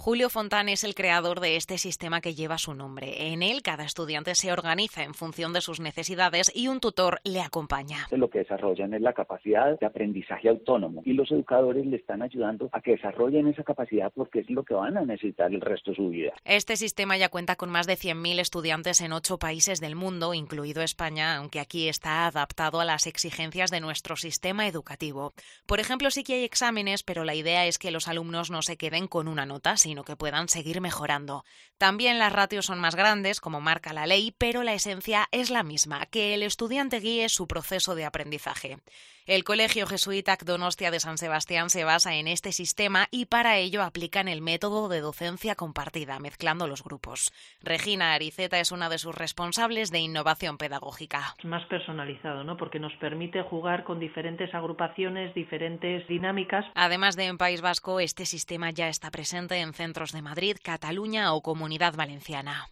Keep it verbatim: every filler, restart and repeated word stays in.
Julio Fontán es el creador de este sistema que lleva su nombre. En él, cada estudiante se organiza en función de sus necesidades y un tutor le acompaña. Lo que desarrollan es la capacidad de aprendizaje autónomo y los educadores le están ayudando a que desarrollen esa capacidad porque es lo que van a necesitar el resto de su vida. Este sistema ya cuenta con más de cien mil estudiantes en ocho países del mundo, incluido España, aunque aquí está adaptado a las exigencias de nuestro sistema educativo. Por ejemplo, sí que hay exámenes, pero la idea es que los alumnos no se queden con una nota, sino que puedan seguir mejorando. También las ratios son más grandes, como marca la ley, pero la esencia es la misma, que el estudiante guíe su proceso de aprendizaje. El Colegio Jesuita Donostia de San Sebastián se basa en este sistema y para ello aplican el método de docencia compartida, mezclando los grupos. Regina Ariceta es una de sus responsables de innovación pedagógica. Más personalizado, ¿no? Porque nos permite jugar con diferentes agrupaciones, diferentes dinámicas. Además de en País Vasco, este sistema ya está presente en centros de Madrid, Cataluña o Comunidad Valenciana.